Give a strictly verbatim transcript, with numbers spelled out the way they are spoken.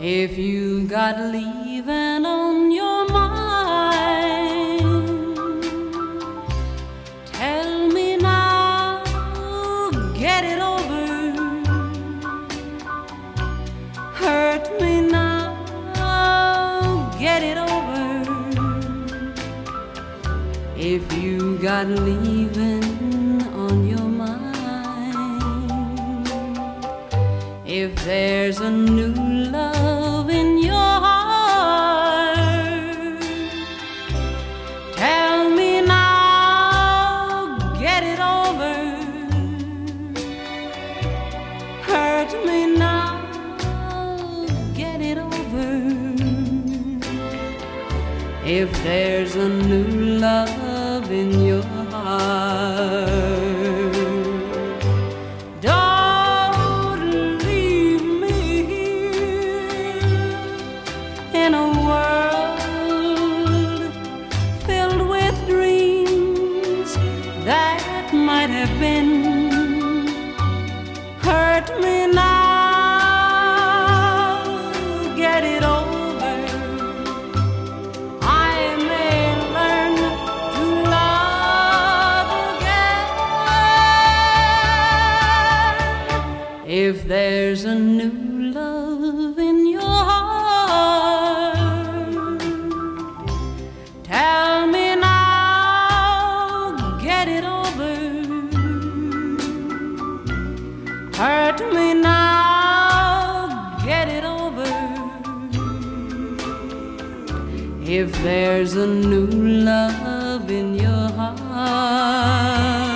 If you got leaving on your mind, tell me now, get it over. Hurt me now, get it over. If you got leaving on your mind, if there's a new love in your heart, tell me now, get it over. Hurt me now, get it over. If there's a new love in your heart, don't leave me here in a world filled with dreams that might have been. Hurt me now, get it over. I may learn to love again. If there's a new love in your heart, tell me now, get it over. Hurt me now, get it over. If there's a new love in your heart.